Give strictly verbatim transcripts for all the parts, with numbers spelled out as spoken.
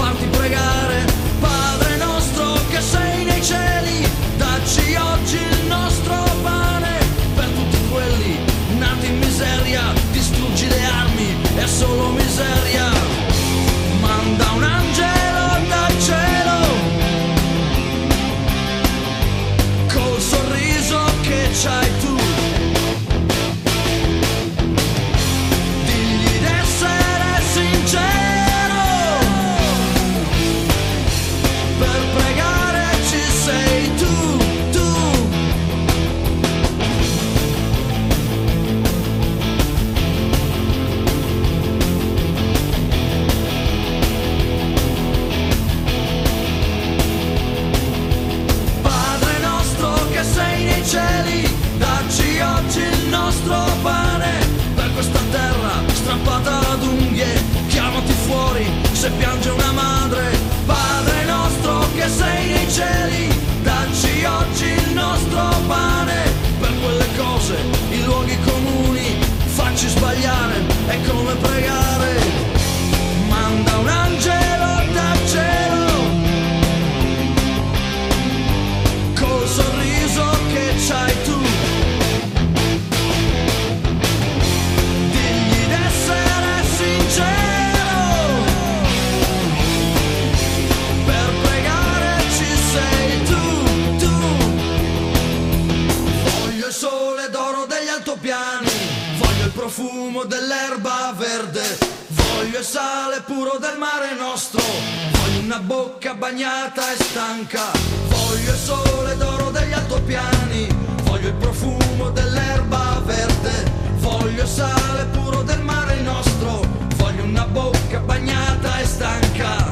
farti pregare. Padre nostro che sei nei cieli, dacci oggi il nostro pane. Per tutti quelli nati in miseria, distruggi le armi, è solo miseria. Manda un angelo dal cielo, col sorriso che c'hai tu. Digli d'essere sincero, per pregare ci sei tu, tu. Padre nostro che sei nei cieli, dacci oggi il nostro pane. Per questa terra strappata ad unghie, chiamati fuori se piange una madre. Padre nostro che sei nei cieli, dacci oggi il nostro pane. Per quelle cose, i luoghi comuni, facci sbagliare, è come pregare. Manda un angelo dal cielo, col sorriso che c'hai tu. Digli d'essere sincero, per pregare ci sei tu, tu. Voglio il sole d'oro degli altopiani, voglio il profumo dell'erba verde, voglio il sale puro del mare nostro, voglio una bocca bagnata e stanca. Voglio il sole d'oro degli altopiani, voglio il profumo dell'erba verde, voglio il sale puro del mare nostro, voglio una bocca bagnata e stanca.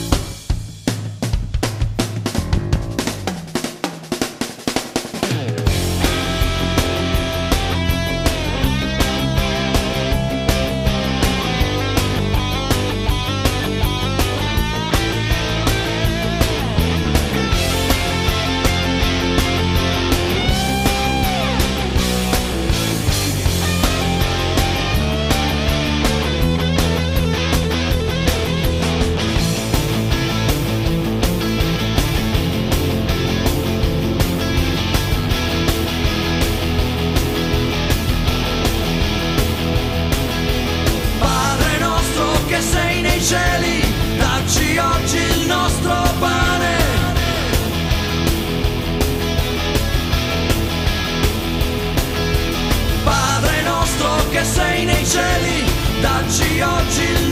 Padre nostro che sei nei cieli, dacci oggi il nostro pane. Padre nostro che sei nei cieli, dacci oggi il